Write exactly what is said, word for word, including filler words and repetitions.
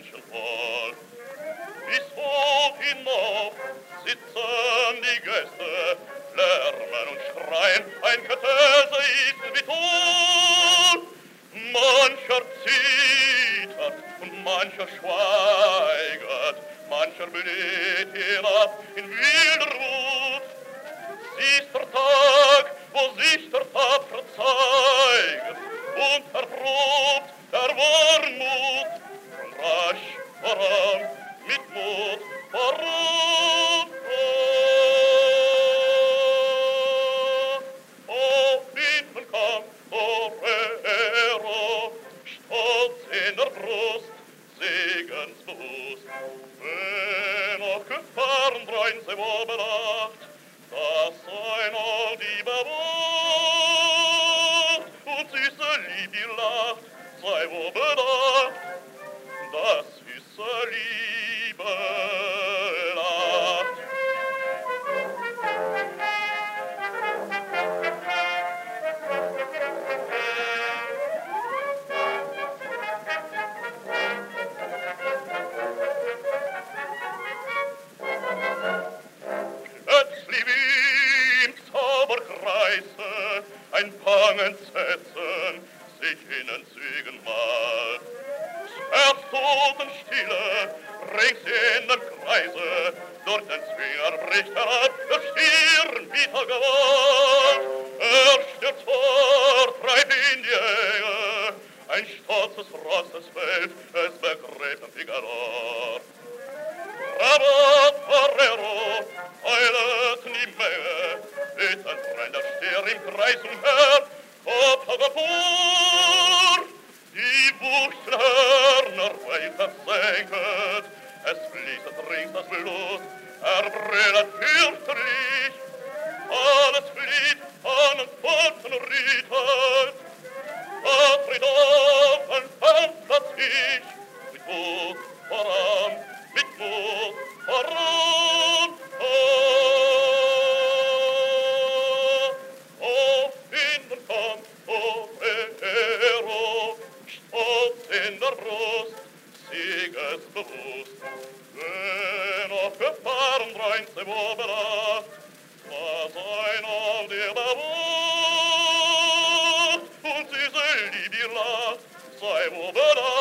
Menschen voll. Bis hoch hinauf sitzen die Gäste, lärmen und schreien, ein Getöse ist wie Ton. Mancher zittert und mancher schweigert, mancher bläht hinab in wilder Wut. Sie ist der Tag, wo sich der Tapfer zeigt und erprobt der Warmut. Und rasch voran, mit Mut voran. Oh, Wind und Kampf, Torero, Stolz in der Brust, segensbewusst. Wenn auch Gefahren drein sei wohl bedacht, das sei noch die bewacht, und süße Lieb, die lacht, sei wohl bedacht, das süße Liebe lacht. Plötzlich wie im Zauberkreise ein Pang entsetzen sich in den Zügen malt. Totenstille, rings in dem Kreise, durch den Zwinger bricht herab der Stirn wieder Gewalt. Er stürzt fort, treibt in die Enge, ein stolzes Ross des Feld, es begräbt am Figaro. Aber Torero, eilet in die Menge, ist ein Freund, der Stier im Kreis umher, Kopf vor. Die Buchstlerner weiter senket, es fließt rings das Blut, er brennt fürchterlich. Alles flieht an den Pfoten Ritter, da tritt auf ein Kampfplatz ich, mit Mut voran, mit Mut voran. Oh, in den Kampf, oh, Hero, Stolz in der Brust, siegesbewusst. Wenn auf Gefahren drein sei wohl bedacht, was ein auf dir bewacht, und süße Lieb, die lacht, sei wohl bedacht.